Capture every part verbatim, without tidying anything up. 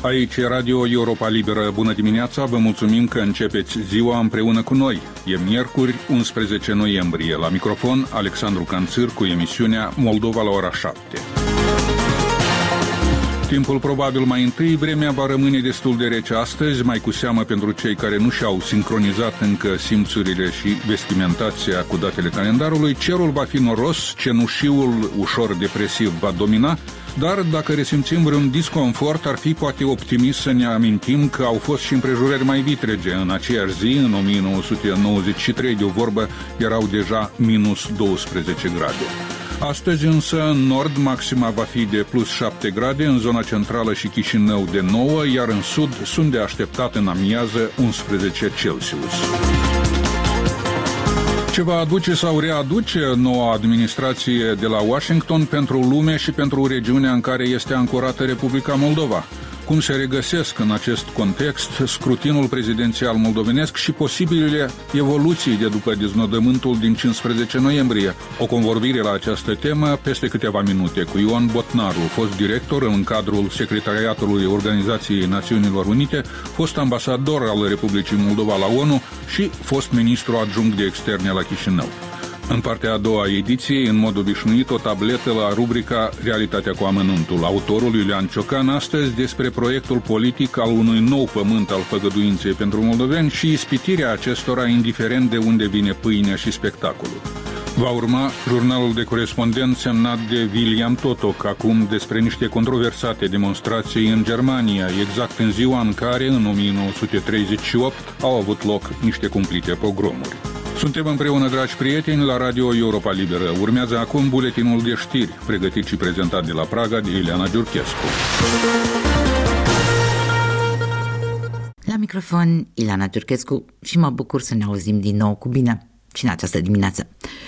Aici e Radio Europa Liberă. Bună dimineața, vă mulțumim că începeți ziua împreună cu noi. E miercuri, unsprezece noiembrie. La microfon, Alexandru Canțir cu emisiunea Moldova la ora șapte. Timpul probabil mai întâi, vremea va rămâne destul de rece astăzi, mai cu seamă pentru cei care nu și-au sincronizat încă simțurile și vestimentația cu datele calendarului. Cerul va fi noros, cenușiul ușor depresiv va domina, dar dacă resimțim vreun disconfort, ar fi poate optimist să ne amintim că au fost și împrejurări mai vitrege. În aceeași zi, în o mie nouă sute nouăzeci și trei, de o vorbă, erau deja minus douăsprezece grade. Astăzi însă, în nord, maxima va fi de plus șapte grade, în zona centrală și Chișinău de nouă, iar în sud sunt de așteptat în amiază unsprezece Celsius. Ce va aduce sau readuce noua administrație de la Washington pentru lume și pentru regiunea în care este ancorată Republica Moldova? Cum se regăsesc în acest context scrutinul prezidențial moldovenesc și posibilele evoluții de după deznodământul din cincisprezece noiembrie? O convorbire la această temă peste câteva minute cu Ion Botnaru, fost director în cadrul Secretariatului Organizației Națiunilor Unite, fost ambasador al Republicii Moldova la ONU și fost ministru adjunct de externe la Chișinău. În partea a doua a ediției, în mod obișnuit, o tabletă la rubrica Realitatea cu amănuntul. Autorul Iulian Ciocan astăzi despre proiectul politic al unui nou pământ al făgăduinței pentru moldoveni și ispitirea acestora indiferent de unde vine pâinea și spectacolul. Va urma jurnalul de corespondent semnat de William Totok, acum despre niște controversate demonstrații în Germania, exact în ziua în care, în o mie nouă sute treizeci și opt, au avut loc niște cumplite pogromuri. Suntem împreună, dragi prieteni, la Radio Europa Liberă. Urmează acum buletinul de știri, pregătit și prezentat de la Praga de Ileana Giurchescu. La microfon, Ileana Giurchescu, și mă bucur să ne auzim din nou cu bine și în această dimineață.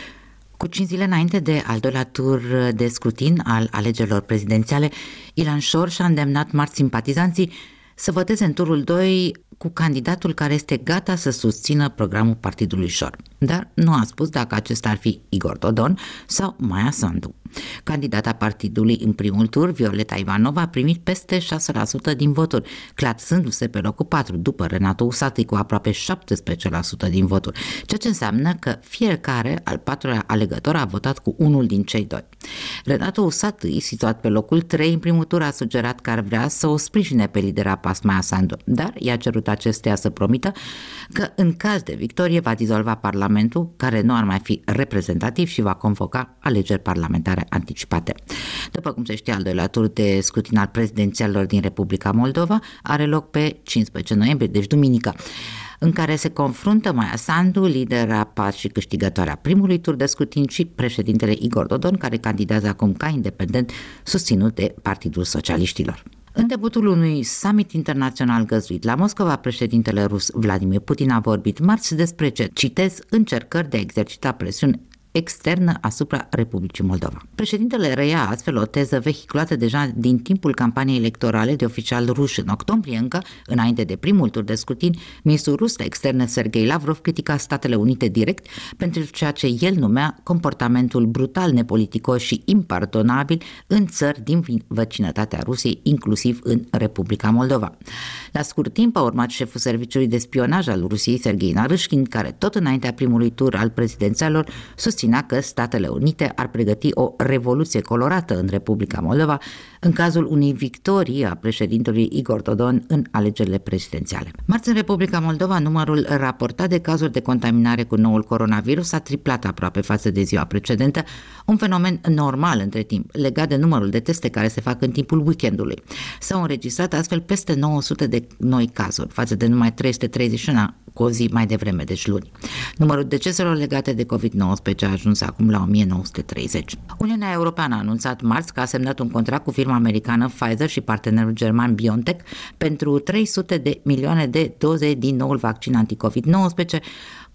Cu cinci zile înainte de al doilea tur de scrutin al alegerilor prezidențiale, Ilan Șor și-a îndemnat marți simpatizanții să voteze în turul doi cu candidatul care este gata să susțină programul partidului Șor. Dar nu a spus dacă acesta ar fi Igor Dodon sau Maia Sandu. Candidata partidului în primul tur, Violeta Ivanova, a primit peste șase la sută din voturi, clasându-se pe locul patru, după Renato Usatăi cu aproape șaptesprezece la sută din voturi, ceea ce înseamnă că fiecare al patrulea alegător a votat cu unul din cei doi. Renato Usatăi, situat pe locul trei în primul tur, a sugerat că ar vrea să o sprijine pe lidera PAS Maia Sandu, dar i-a cerut acesteia să promită că în caz de victorie va dizolva Parlamentul, care nu ar mai fi reprezentativ, și va convoca alegeri parlamentare anticipate. După cum se știe, al doilea tur de scrutin al prezidențialilor din Republica Moldova are loc pe cincisprezece noiembrie, deci duminică, în care se confruntă Maia Sandu, lidera PAS și câștigătoarea primului tur de scrutin, și președintele Igor Dodon, care candidează acum ca independent, susținut de Partidul Socialiștilor. În debutul unui summit internațional găzduit la Moscova, președintele rus Vladimir Putin a vorbit marți despre ce, citez, încercări de a exercita presiuni externă asupra Republicii Moldova. Președintele reia astfel o teză vehiculată deja din timpul campaniei electorale de oficial ruși. În octombrie, încă înainte de primul tur de scrutin, ministrul rus de externe Sergei Lavrov critica Statele Unite direct pentru ceea ce el numea comportamentul brutal, nepoliticos și impardonabil în țări din vecinătatea Rusiei, inclusiv în Republica Moldova. La scurt timp a urmat șeful serviciului de spionaj al Rusiei, Sergei Naryshkin, care tot înaintea primului tur al prezidențialor susținea că Statele Unite ar pregăti o revoluție colorată în Republica Moldova în cazul unei victorii a președintelui Igor Dodon în alegerile prezidențiale. Marți, în Republica Moldova, numărul raportat de cazuri de contaminare cu noul coronavirus a triplat aproape față de ziua precedentă, un fenomen normal între timp, legat de numărul de teste care se fac în timpul weekendului. S-au înregistrat astfel peste nouă sute de noi cazuri, față de numai trei sute treizeci și unu cu o zi mai devreme, deci luni. Numărul deceselor legate de covid nouăsprezece a ajuns acum la o mie nouă sute treizeci. Uniunea Europeană a anunțat marți că a semnat un contract cu firma americană Pfizer și partenerul german BioNTech pentru trei sute de milioane de doze din noul vaccin anti covid nouăsprezece,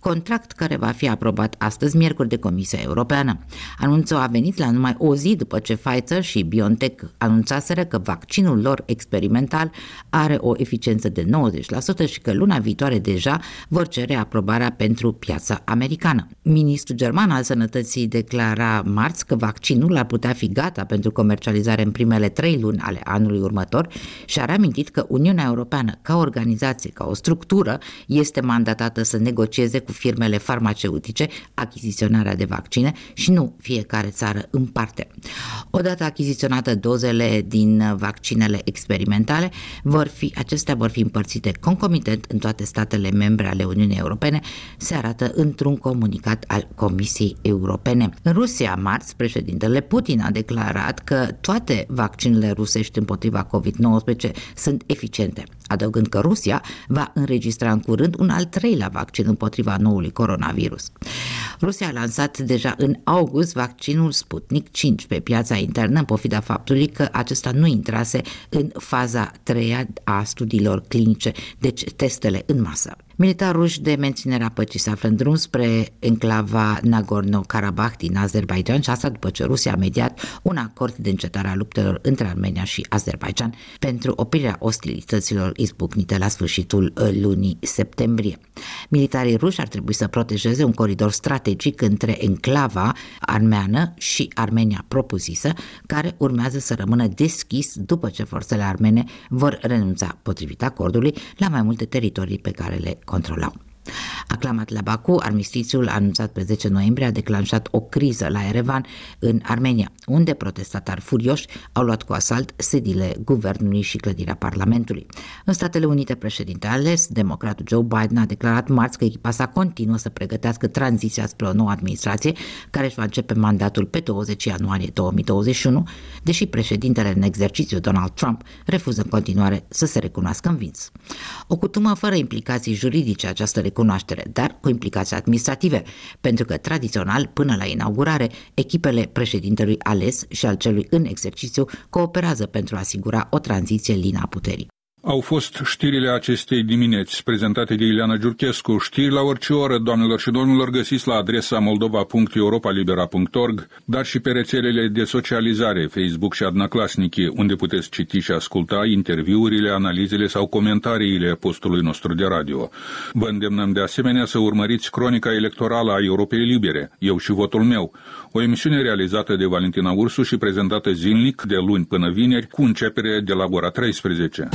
contract care va fi aprobat astăzi, miercuri, de Comisia Europeană. Anunțul a venit la numai o zi după ce Pfizer și BioNTech anunțaseră că vaccinul lor experimental are o eficiență de nouăzeci la sută și că luna viitoare deja vor cere aprobarea pentru piața americană. Ministrul german al Sănătății declara marți că vaccinul ar putea fi gata pentru comercializare în primele trei luni ale anului următor și a reamintit că Uniunea Europeană, ca organizație, ca o structură, este mandatată să negocieze cu firmele farmaceutice achiziționarea de vaccine și nu fiecare țară în parte. Odată achiziționate dozele din vaccinele experimentale, vor fi, acestea vor fi împărțite concomitent în toate statele membre ale Uniunii Europene, se arată într-un comunicat al Comisiei Europene. În Rusia, marți, președintele Putin a declarat că toate vaccinurile rusești împotriva covid nouăsprezece sunt eficiente, adăugând că Rusia va înregistra în curând un al treilea vaccin împotriva noului coronavirus. Rusia a lansat deja în august vaccinul Sputnik cinci pe piața internă, în pofida faptului că acesta nu intrase în faza treia a studiilor clinice, deci testele în masă. Militarii ruși de menținerea păcii se află în drum spre enclava Nagorno-Karabakh din Azerbaidjan și asta după ce Rusia a mediat un acord de încetare a luptelor între Armenia și Azerbaidjan pentru oprirea ostilităților izbucnite la sfârșitul lunii septembrie. Militarii ruși ar trebui să protejeze un coridor strategic între enclava armeană și Armenia propusisă, care urmează să rămână deschis după ce forțele armene vor renunța, potrivit acordului, la mai multe teritorii pe care le controlau. Aclamat la Baku, armistițiul anunțat pe zece noiembrie a declanșat o criză la Erevan, în Armenia, unde protestatari furioși au luat cu asalt sediile guvernului și clădirea Parlamentului. În Statele Unite, președintele ales, democratul Joe Biden, a declarat marți că echipa sa continuă să pregătească tranziția spre o nouă administrație care își va începe mandatul pe douăzeci ianuarie două mii douăzeci și unu, deși președintele în exercițiu Donald Trump refuză în continuare să se recunoască învins. O cutumă fără implicații juridice această recunoaștere, dar cu implicații administrative, pentru că tradițional, până la inaugurare, echipele președintelui ales și al celui în exercițiu cooperează pentru a asigura o tranziție lină a puterii. Au fost știrile acestei dimineți, prezentate de Ileana Giurchescu. Știri la orice oră, doamnelor și domnilor, găsiți la adresa moldova punct europalibera punct org, dar și pe rețelele de socializare, Facebook și Adnaclasnici, unde puteți citi și asculta interviurile, analizele sau comentariile postului nostru de radio. Vă îndemnăm de asemenea să urmăriți cronica electorală a Europei Libere, Eu și votul meu, o emisiune realizată de Valentina Ursu și prezentată zilnic de luni până vineri, cu începere de la ora treisprezece.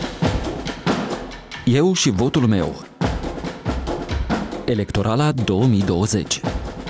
Eu și votul meu. Electorala două mii douăzeci.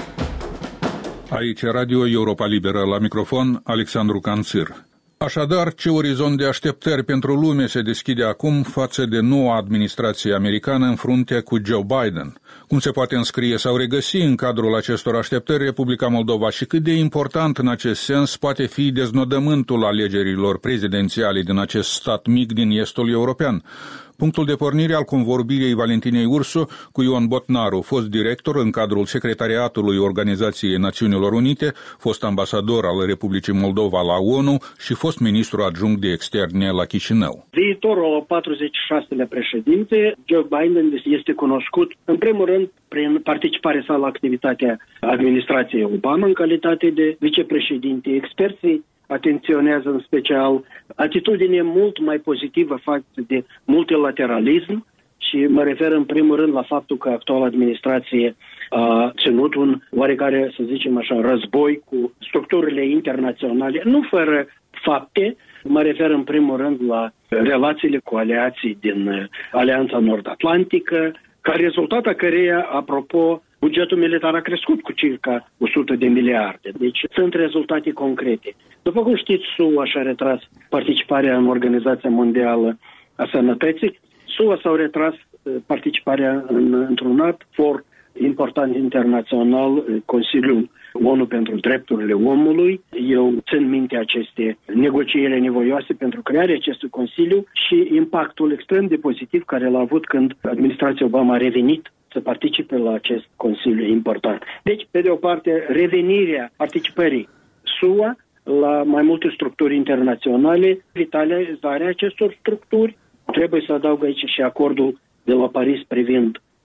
Aici Radio Europa Liberă, la microfon Alexandru Canțir. Așadar, ce orizont de așteptări pentru lume se deschide acum față de noua administrație americană în frunte cu Joe Biden? Cum se poate înscrie sau regăsi în cadrul acestor așteptări Republica Moldova și cât de important în acest sens poate fi deznodământul alegerilor prezidențiale din acest stat mic din estul european? Punctul de pornire al convorbirii Valentinei Ursu cu Ion Botnaru, fost director în cadrul Secretariatului Organizației Națiunilor Unite, fost ambasador al Republicii Moldova la ONU și fost ministru adjunct de externe la Chișinău. Viitorul patruzeci și șaselea președinte, Joe Biden, este cunoscut în primul rând prin participarea sa la activitatea administrației Obama în calitate de vicepreședinte. Experții atenționează în special atitudine mult mai pozitivă față de multilateralism și mă refer în primul rând la faptul că actuala administrație a ținut un oarecare, să zicem așa, război cu structurile internaționale, nu fără fapte. Mă refer în primul rând la relațiile cu aliații din Alianța Nord-Atlantică, ca rezultat a căreia, apropo, bugetul militar a crescut cu circa o sută de miliarde. Deci sunt rezultate concrete. După cum știți, S U A și-a retras participarea în Organizația Mondială a Sănătății. S U A s-au retras participarea în, într-un alt for important internațional, Consiliul ONU pentru Drepturile Omului. Eu țin minte aceste negocieri nevoioase pentru crearea acestui Consiliu și impactul extrem de pozitiv care l-a avut când administrația Obama a revenit să participe la acest Consiliu important. Deci, pe de o parte, revenirea participării S U A la mai multe structuri internaționale, vitalizarea acestor structuri. Trebuie să adaug aici și acordul de la Paris privind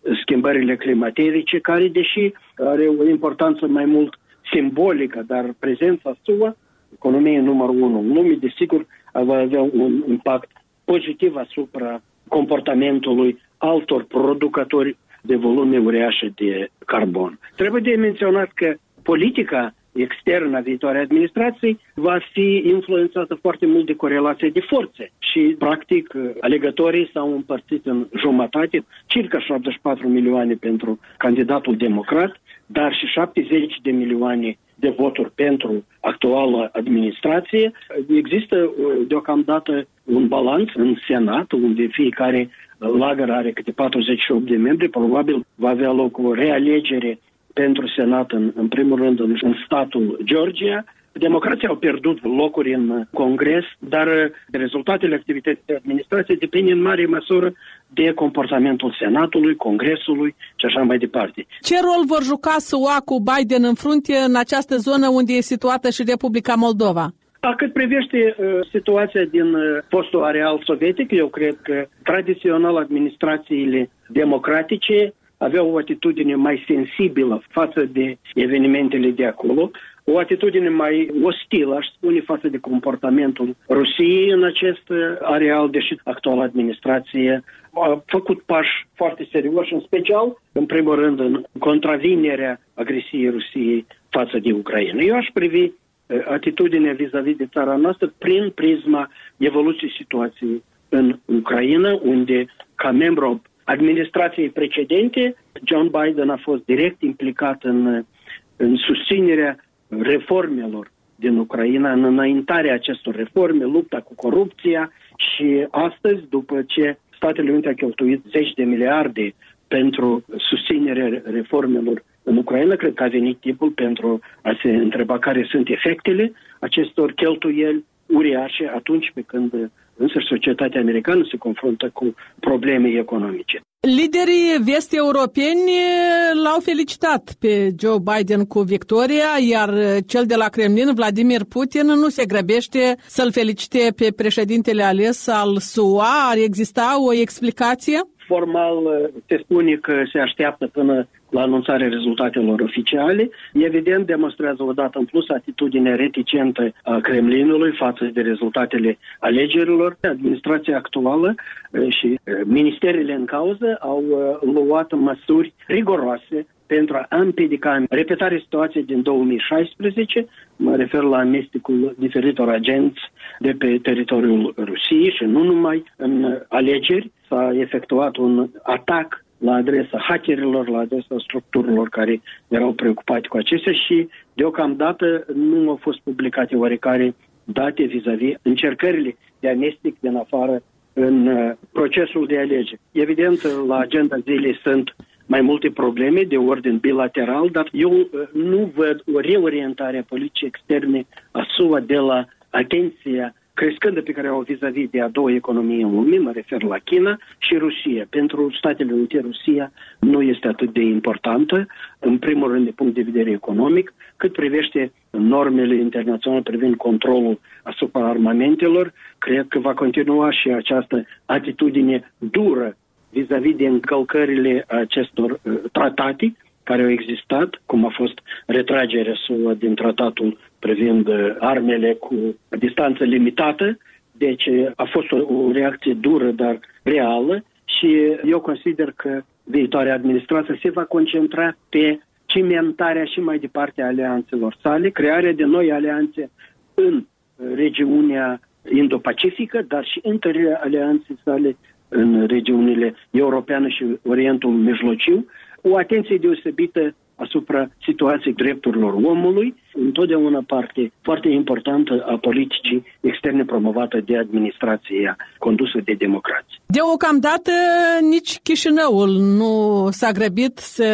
schimbările climaterice, care, deși are o importanță mai mult simbolică, dar prezența S U A, economie numărul unu în lume, desigur, va avea un impact pozitiv asupra comportamentului altor producători de volume uriașe de carbon. Trebuie de menționat că politica externă a viitoarei administrații va fi influențată foarte mult de corelația de forțe și, practic, alegătorii s-au împărțit în jumătate, circa șaptezeci și patru milioane pentru candidatul democrat, dar și șaptezeci de milioane de voturi pentru actuala administrație. Există deocamdată un balanț în Senat, unde fiecare lagăr are câte patruzeci și opt de membri, probabil va avea loc o realegere pentru Senat, în, în primul rând, în, în statul Georgia. Democrații au pierdut locuri în Congres, dar rezultatele activității administrației depind în mare măsură de comportamentul Senatului, Congresului și așa mai departe. Ce rol vor juca S U A cu Biden în frunte în această zonă unde e situată și Republica Moldova? A, cât privește uh, situația din uh, fostul areal sovietic, eu cred că tradițional administrațiile democratice aveau o atitudine mai sensibilă față de evenimentele de acolo, o atitudine mai ostilă, aș spune, față de comportamentul Rusiei în acest areal, deși actuala administrație a făcut pași foarte serioși, în special, în primul rând, în contravinerea agresiei Rusiei față de Ucraina. Eu aș privi atitudinea vis-a-vis de țara noastră prin prisma evoluției situației în Ucraina, unde, ca membru administrației precedente, John Biden a fost direct implicat în, în susținerea reformelor din Ucraina, în înaintarea acestor reforme, lupta cu corupția și astăzi, după ce Statele Unite au cheltuit zeci de miliarde pentru susținerea reformelor în Ucraina, cred că a venit timpul pentru a se întreba care sunt efectele acestor cheltuieli uriașe atunci pe când însăși societatea americană se confruntă cu probleme economice. Liderii vest-europeni l-au felicitat pe Joe Biden cu victoria, iar cel de la Kremlin, Vladimir Putin, nu se grăbește să-l felicite pe președintele ales al S U A. Ar exista o explicație? Formal se spune că se așteaptă până la anunțarea rezultatelor oficiale. Evident, demonstrează odată în plus atitudinea reticentă a Kremlinului față de rezultatele alegerilor. Administrația actuală și ministerele în cauză au luat măsuri riguroase pentru a împiedica repetarea situației din două mii șaisprezece, mă refer la amestecul diferitor agenți de pe teritoriul Rusiei și nu numai. În alegeri s-a efectuat un atac la adresa hackerilor, la adresa structurilor care erau preocupate cu acestea și deocamdată nu au fost publicate oarecare date vis-a-vis încercările de amestec din afară în procesul de alegeri. Evident, la agenda zilei sunt mai multe probleme de ordin bilateral, dar eu nu văd o reorientare a politicii externe a S U A de la atenția crescândă pe care o vis-a-vis de a doua economie în lume, mă refer la China și Rusia. Pentru Statele Unite, Rusia nu este atât de importantă, în primul rând de punct de vedere economic, cât privește normele internaționale privind controlul asupra armamentelor. Cred că va continua și această atitudine dură vis-a-vis de încălcările acestor uh, tratate care au existat, cum a fost retragerea S U A din tratatul privind uh, armele cu distanță limitată. Deci a fost o, o reacție dură, dar reală și eu consider că viitoarea administrație se va concentra pe cimentarea și mai departe a alianțelor sale, crearea de noi alianțe în regiunea Indo-Pacifică, dar și între alianțe sale în regiunile europeană și Orientul Mijlociu, o atenție deosebită asupra situației drepturilor omului, întotdeauna parte foarte importantă a politicii externe promovată de administrația condusă de democrație. Deocamdată nici Chișinăul nu s-a grăbit să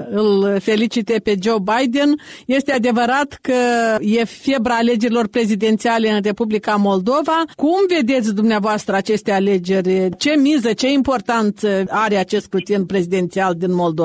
îl felicite pe Joe Biden. Este adevărat că e febra alegerilor prezidențiale în Republica Moldova. Cum vedeți dumneavoastră aceste alegeri? Ce miză, ce importanță are acest scrutin prezidențial din Moldova?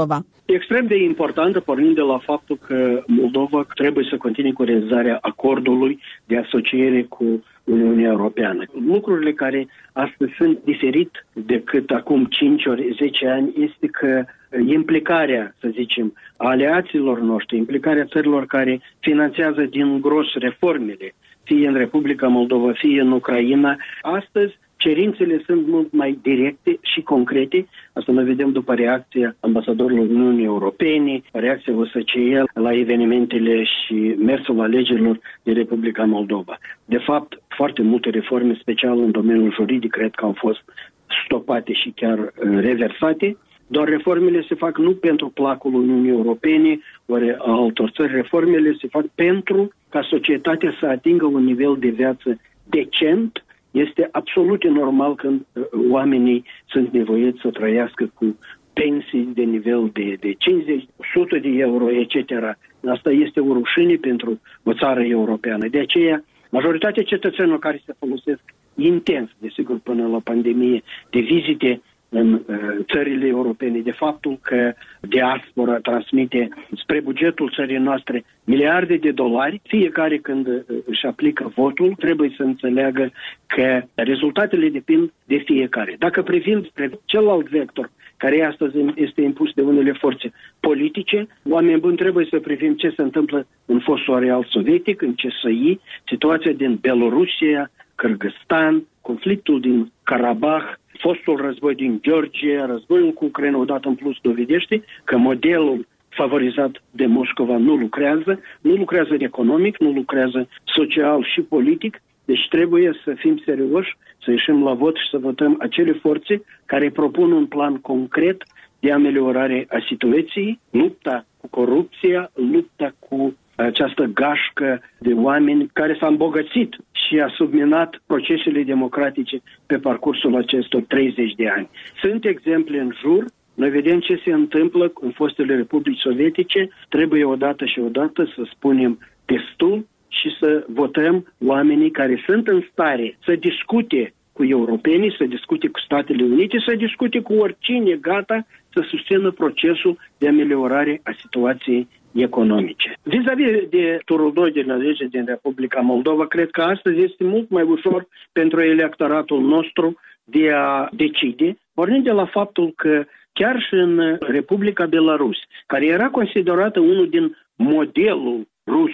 extrem de importantă, pornind de la faptul că Moldova trebuie să continue cu realizarea acordului de asociere cu Uniunea Europeană. Lucrurile care astăzi sunt diferit decât acum cinci ori zece ani este că implicarea, să zicem, a aliaților noștri, implicarea țărilor care finanțează din gros reformele, fie în Republica Moldova, fie în Ucraina, astăzi cerințele sunt mult mai directe și concrete. Asta noi vedem după reacția ambasadorilor Uniunii Europene, reacția O S C E la evenimentele și mersul alegerilor din Republica Moldova. De fapt, foarte multe reforme, special în domeniul juridic, cred că au fost stopate și chiar reversate. Doar reformele se fac nu pentru placul Uniunii Europene ori a altor țări. Reformele se fac pentru ca societatea să atingă un nivel de viață decent. Este absolut normal când oamenii sunt nevoiți să trăiască cu pensii de nivel de, de cincizeci, o sută de euro, et cetera. Asta este o rușine pentru o țară europeană. De aceea, majoritatea cetățenilor care se folosesc intens, desigur, până la pandemie, de vizite în uh, țările europene, de faptul că diaspora transmite spre bugetul țării noastre miliarde de dolari, fiecare când uh, își aplică votul, trebuie să înțeleagă că rezultatele depind de fiecare. Dacă privim spre celălalt vector, care astăzi este impus de unele forțe politice, oameni buni, trebuie să privim ce se întâmplă în fostul areal sovietic, în C S I, situația din Belorusia, Kârgâzstan, conflictul din Karabakh, fostul război din Georgia, războiul cu Ucraina, odată în plus dovedește că modelul favorizat de Moscova nu lucrează, nu lucrează economic, nu lucrează social și politic, deci trebuie să fim serioși, să ieșim la vot și să votăm acele forțe care propun un plan concret de ameliorare a situației, lupta cu corupția, lupta cu această gașcă de oameni care s-a îmbogățit și a subminat procesele democratice pe parcursul acestor treizeci de ani. Sunt exemple în jur, noi vedem ce se întâmplă în fostele republici sovietice, trebuie odată și odată să spunem destul și să votăm oamenii care sunt în stare să discute cu europenii, să discute cu Statele Unite, să discute cu oricine gata să susțină procesul de ameliorare a situației economice. Vis-a-vis de turul doi din alegeri din Republica Moldova, cred că astăzi este mult mai ușor pentru electoratul nostru de a decide, pornind de la faptul că chiar și în Republica Belarus, care era considerată unul din modelul rus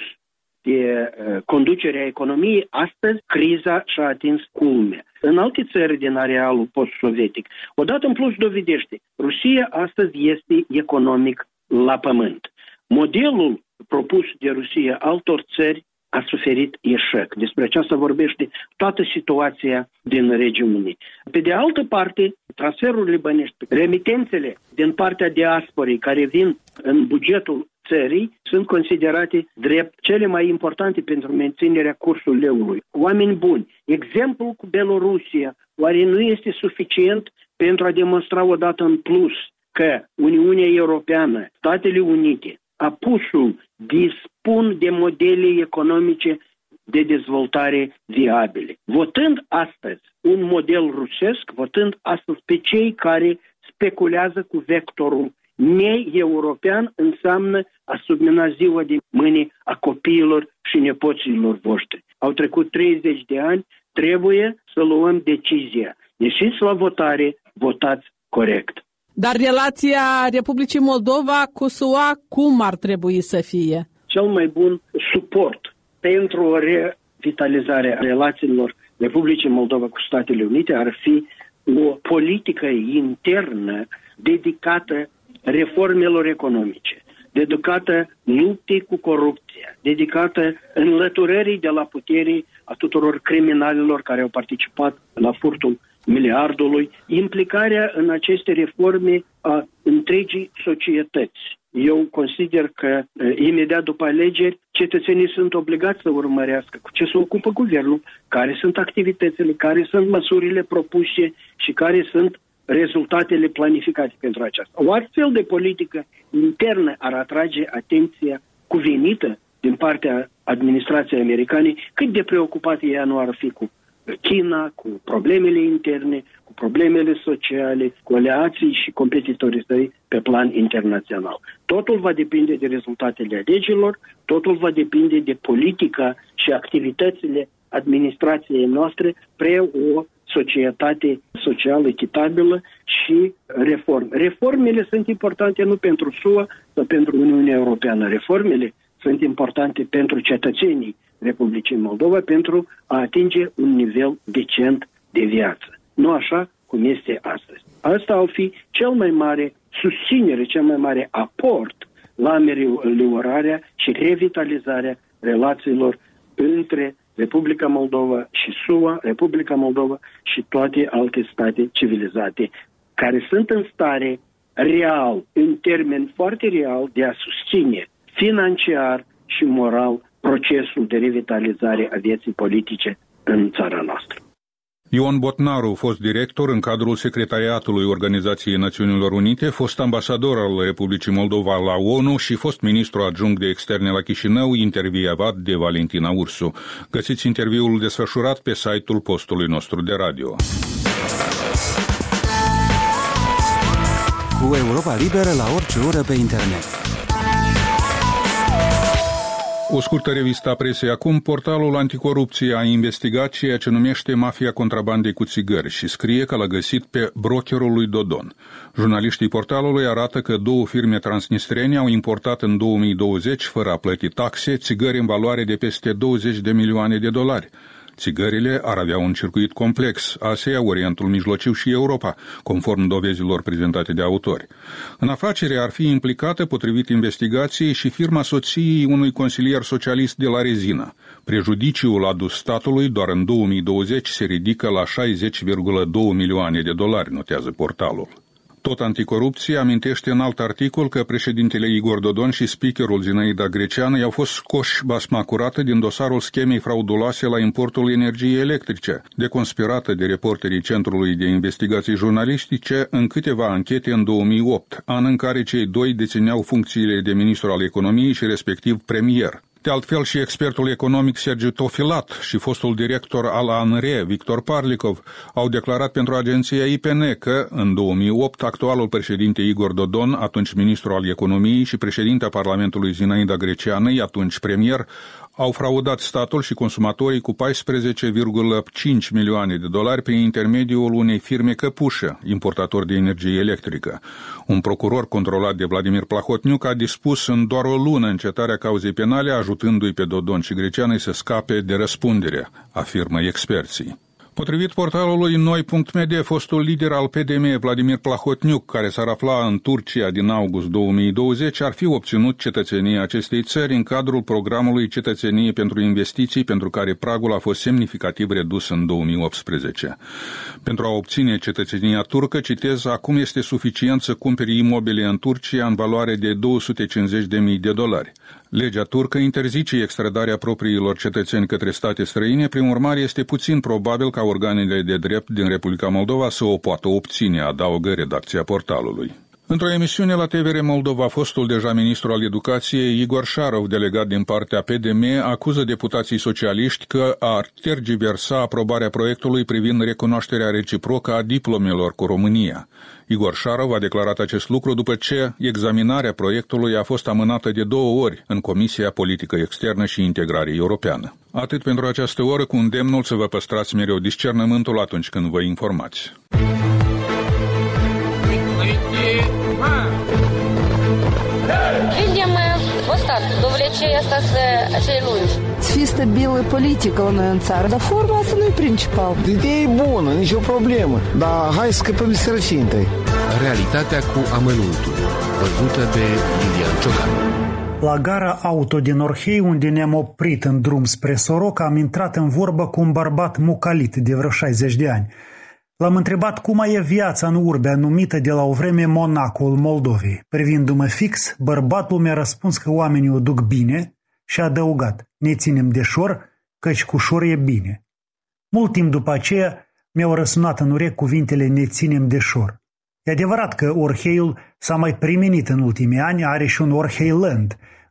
de uh, conducere a economiei, astăzi criza și-a atins culmea. În alte țări din arealul post-sovietic, odată în plus dovedește, Rusia astăzi este economic la pământ. Modelul propus de Rusia altor țări a suferit eșec. Despre aceasta vorbește toată situația din regiune. Pe de altă parte, transferurile bănești, remitențele din partea diasporei care vin în bugetul țării sunt considerate drept cele mai importante pentru menținerea cursului leului. Oameni buni, exemplul cu Belorusia, oare nu este suficient pentru a demonstra odată în plus că Uniunea Europeană, Statele Unite, apusul dispun de modele economice de dezvoltare viabile. Votând astăzi un model rusesc, votând astăzi pe cei care speculează cu vectorul ne-european, înseamnă a submina ziua de mâine a copiilor și nepoților voștri. Au trecut treizeci de ani, trebuie să luăm decizia. Ieșiți la votare, votați corect. Dar relația Republicii Moldova cu S U A cum ar trebui să fie? Cel mai bun suport pentru o revitalizare a relațiilor Republicii Moldova cu Statele Unite ar fi o politică internă dedicată reformelor economice, dedicată luptei cu corupția, dedicată înlăturării de la putere a tuturor criminalilor care au participat la furtul miliardului, implicarea în aceste reforme a întregii societăți. Eu consider că imediat după alegeri, cetățenii sunt obligați să urmărească cu ce se ocupă guvernul, care sunt activitățile, care sunt măsurile propuse și care sunt rezultatele planificate pentru aceasta. O astfel de politică internă ar atrage atenția cuvenită din partea administrației americane cât de preocupată ea nu ar fi cu China, cu problemele interne, cu problemele sociale, cu aliații și competitorii săi pe plan internațional. Totul va depinde de rezultatele alegerilor, totul va depinde de politica și activitățile administrației noastre pre o societate socială echitabilă și reforme. Reformele sunt importante nu pentru S U A sau pentru Uniunea Europeană. Reformele sunt importante pentru cetățenii Republicii Moldova pentru a atinge un nivel decent de viață. Nu așa cum este astăzi. Asta ar fi cel mai mare susținere, cel mai mare aport la ameliorarea și revitalizarea relațiilor între Republica Moldova și S U A, Republica Moldova și toate alte state civilizate care sunt în stare real, în termen foarte real, de a susține financiar și moral procesul de revitalizare a vieții politice în țara noastră. Ion Botnaru, fost director în cadrul Secretariatului Organizației Națiunilor Unite, fost ambasador al Republicii Moldova la ONU și fost ministru adjunct de externe la Chișinău, intervievat de Valentina Ursu. Găsiți interviul desfășurat pe site-ul postului nostru de radio. Cu Europa Liberă la orice oră pe internet. O scurtă revistă a presei acum. Portalul Anticorupție a investigat ceea ce numește mafia contrabandei cu țigări și scrie că l-a găsit pe brokerul lui Dodon. Jurnaliștii portalului arată că două firme transnistrene au importat în două mii douăzeci, fără a plăti taxe, țigări în valoare de peste douăzeci de milioane de dolari. Țigările ar avea un circuit complex, Asia, Orientul Mijlociu și Europa, conform dovezilor prezentate de autori. În afacere ar fi implicată, potrivit investigației, și firma soției unui consilier socialist de la Rezina. Prejudiciul adus statului doar în două mii douăzeci se ridică la șaizeci virgulă doi milioane de dolari, notează portalul. Tot Anticorupție amintește în alt articol că președintele Igor Dodon și speakerul Zinaida Greceanu i-au fost scoși basma curată din dosarul schemei frauduloase la importul energiei electrice, deconspirată de reporterii Centrului de Investigații Jurnalistice în câteva anchete în două mii opt, an în care cei doi dețineau funcțiile de ministru al economiei și respectiv premier. De altfel și expertul economic Sergiu Tofilat și fostul director al A N R E, Victor Parlikov, au declarat pentru agenția I P N că, în două mii opt, actualul președinte Igor Dodon, atunci ministru al economiei, și președintea Parlamentului Zinaida Greceanu, atunci premier, au fraudat statul și consumatorii cu paisprezece virgulă cinci milioane de dolari prin intermediul unei firme căpușă, importator de energie electrică. Un procuror controlat de Vladimir Plahotniuc a dispus în doar o lună încetarea cauzei penale, ajutându-i pe Dodon și Greceanu să scape de răspundere, afirmă experții. Potrivit portalului noi punct m d, fostul lider al P D M, Vladimir Plahotniuc, care s-ar afla în Turcia din august două mii douăzeci, ar fi obținut cetățenia acestei țări în cadrul programului Cetățenie pentru Investiții, pentru care pragul a fost semnificativ redus în două mii optsprezece. Pentru a obține cetățenia turcă, citez, acum este suficient să cumperi imobile în Turcia în valoare de două sute cincizeci de mii de dolari. Legea turcă interzice extradarea propriilor cetățeni către state străine, prin urmare este puțin probabil ca organele de drept din Republica Moldova să o poată obține, adaugă redacția portalului. Într-o emisiune la T V R Moldova, fostul deja ministru al educației, Igor Șarov, delegat din partea P D M, acuză deputații socialiști că ar tergiversa aprobarea proiectului privind recunoașterea reciprocă a diplomelor cu România. Igor Șarov a declarat acest lucru după ce examinarea proiectului a fost amânată de două ori în Comisia Politică Externă și Integrare Europeană. Atât pentru această oră, cu îndemnul să vă păstrați mereu discernământul atunci când vă informați. Видим остаток довлечения acei lungi. Să fie stabilă politică la noi în țară, dar forma asta nu e principal. Ideea e bună, nicio problemă, dar hai să scăpăm de sărăcie întâi. Realitatea cu amănuntul, văzută de Lilian Ciocan. La gara auto din Orhei, unde ne-am oprit în drum spre Soroc, am intrat în vorbă cu un bărbat mucalit de vreo șaizeci de ani. L-am întrebat cum e viața în urbea numită de la o vreme Monacul Moldovei. Privindu-mă fix, bărbatul mi-a răspuns că oamenii o duc bine și a adăugat: ne ținem de șor, căci cu șor e bine. Mult timp după aceea mi-au răsunat în urechi cuvintele ne ținem de șor. E adevărat că Orheiul s-a mai primenit în ultimii ani, are și un Orheiland,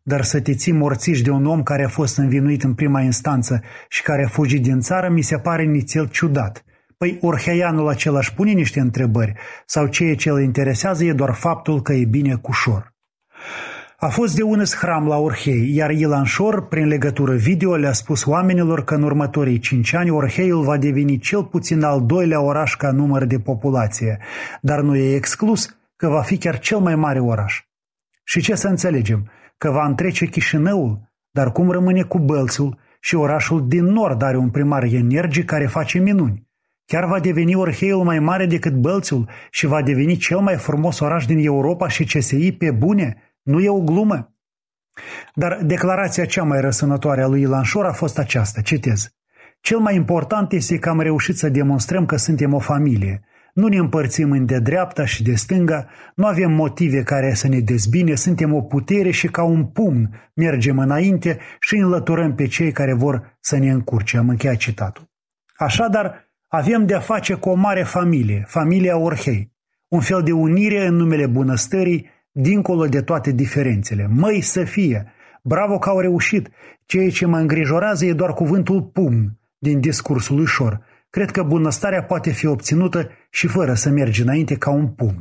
dar să te ții morțiși de un om care a fost învinuit în prima instanță și care a fugit din țară mi se pare nițel ciudat. Păi orheianul acela își pune niște întrebări sau ceea ce îl interesează e doar faptul că e bine cu Șor. A fost de unăs hram la Orhei, iar Ilan Șor, prin legătură video, le-a spus oamenilor că în următorii cinci ani Orheiul va deveni cel puțin al doilea oraș ca număr de populație, dar nu e exclus că va fi chiar cel mai mare oraș. Și ce să înțelegem? Că va întrece Chișinăul, dar cum rămâne cu Bălțul și orașul din nord are un primar energic care face minuni? Chiar va deveni Orheiul mai mare decât Bălțul și va deveni cel mai frumos oraș din Europa și C S I pe bune? Nu e o glumă? Dar declarația cea mai răsunătoare a lui Ilan Șor a fost aceasta, citez. Cel mai important este că am reușit să demonstrăm că suntem o familie. Nu ne împărțim în de dreapta și de stânga, nu avem motive care să ne dezbine, suntem o putere și ca un pumn mergem înainte și înlăturăm pe cei care vor să ne încurce. Am încheiat citatul. Așadar, avem de-a face cu o mare familie, familia Orhei, un fel de unire în numele bunăstării, dincolo de toate diferențele. Măi să fie! Bravo că au reușit! Ceea ce mă îngrijorează e doar cuvântul pumn din discursul lui Șor. Cred că bunăstarea poate fi obținută și fără să mergi înainte ca un pumn.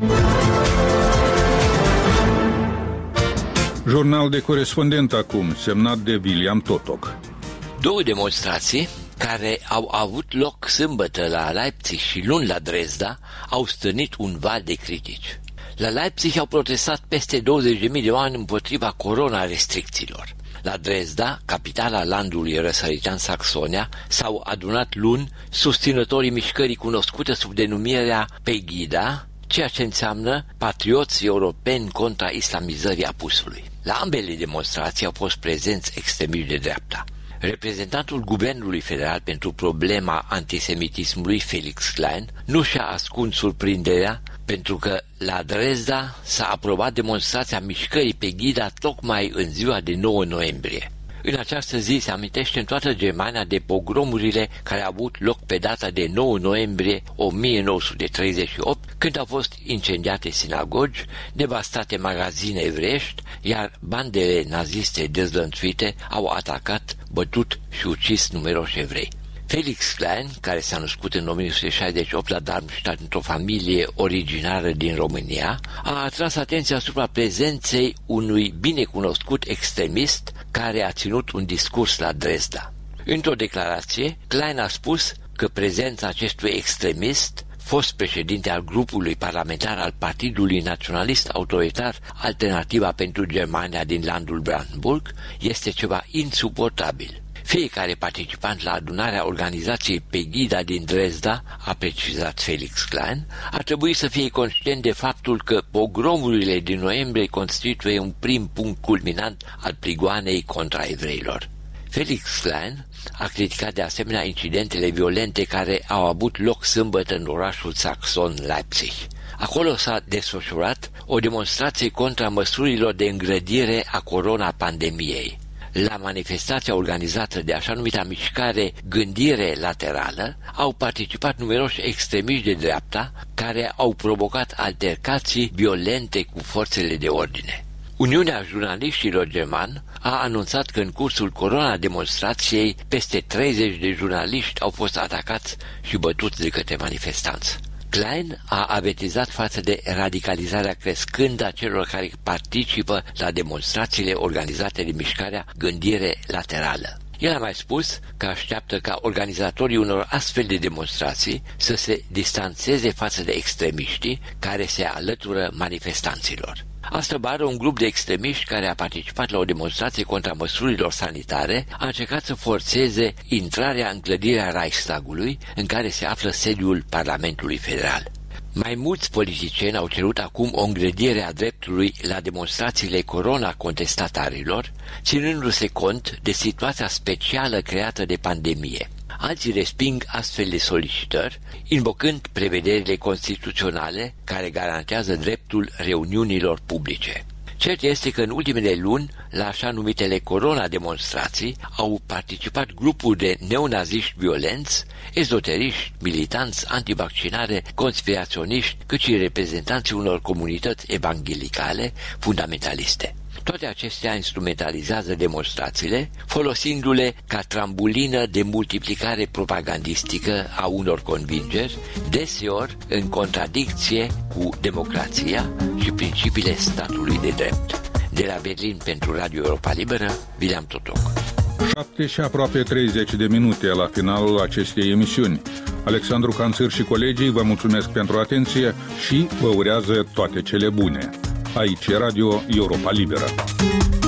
Jurnal de corespondent acum, semnat de William Totoc. Două demonstrații care au avut loc sâmbătă la Leipzig și luni la Dresda au stârnit un val de critici. La Leipzig au protestat peste douăzeci de mii de oameni împotriva corona-restricțiilor. La Dresda, capitala landului răsăritean Saxonia, s-au adunat luni susținătorii mișcării cunoscute sub denumirea Pegida, ceea ce înseamnă patrioți europeni contra islamizării apusului. La ambele demonstrații au fost prezenți extremiști de dreapta. Reprezentantul Guvernului Federal pentru problema antisemitismului, Felix Klein, nu și-a ascuns surprinderea pentru că la Dresda s-a aprobat demonstrația mișcării Pegida tocmai în ziua de nouă noiembrie. În această zi se amintește în toată Germania de pogromurile care au avut loc pe data de nouă noiembrie o mie nouă sute treizeci și opt, când au fost incendiate sinagogi, devastate magazine evreiești, iar bandele naziste dezlănțuite au atacat, bătut și ucis numeroși evrei. Felix Klein, care s-a născut în o mie nouă sute șaizeci și opt la Darmstadt într-o familie originară din România, a atras atenția asupra prezenței unui binecunoscut extremist care a ținut un discurs la Dresda. Într-o declarație, Klein a spus că prezența acestui extremist, fost președinte al grupului parlamentar al Partidului Naționalist Autoritar Alternativa pentru Germania din landul Brandenburg, este ceva insuportabil. Fiecare participant la adunarea organizației Pegida din Dresda, a precizat Felix Klein, ar trebui să fie conștient de faptul că pogromurile din noiembrie constituie un prim punct culminant al prigoanei contra evreilor. Felix Klein a criticat de asemenea incidentele violente care au avut loc sâmbătă în orașul saxon Leipzig. Acolo s-a desfășurat o demonstrație contra măsurilor de îngrădire a corona-pandemiei. La manifestația organizată de așa numita mișcare Gândire Laterală au participat numeroși extremiști de dreapta care au provocat altercații violente cu forțele de ordine. Uniunea Jurnaliștilor German a anunțat că în cursul corona-demonstrației peste treizeci de jurnaliști au fost atacați și bătuți de către manifestanți. Klein a avertizat față de radicalizarea crescândă a celor care participă la demonstrațiile organizate de mișcarea Gândire Laterală. El a mai spus că așteaptă ca organizatorii unor astfel de demonstrații să se distanțeze față de extremiștii care se alătură manifestanților. Astăvară, un grup de extremiști care a participat la o demonstrație contra măsurilor sanitare a încercat să forțeze intrarea în clădirea Reichstagului, în care se află sediul Parlamentului Federal. Mai mulți politicieni au cerut acum o îngrădire a dreptului la demonstrațiile corona contestatarilor, ținându-se cont de situația specială creată de pandemie. Alții resping astfel de solicitări, invocând prevederile constituționale care garantează dreptul reuniunilor publice. Cert este că în ultimele luni, la așa numitele corona-demonstrații, au participat grupuri de neonaziști violenți, ezoteriști, militanți, antivaccinare, conspiraționiști, cât și reprezentanții unor comunități evanghelicale fundamentaliste. Toate acestea instrumentalizează demonstrațiile, folosindu-le ca trambulină de multiplicare propagandistică a unor convingeri, deseori în contradicție cu democrația și principiile statului de drept. De la Berlin pentru Radio Europa Liberă, Vileam Totoc. șapte și aproape treizeci de minute la finalul acestei emisiuni. Alexandru Canțir și colegii vă mulțumesc pentru atenție și vă urează toate cele bune. Aici e Radio Europa Liberă.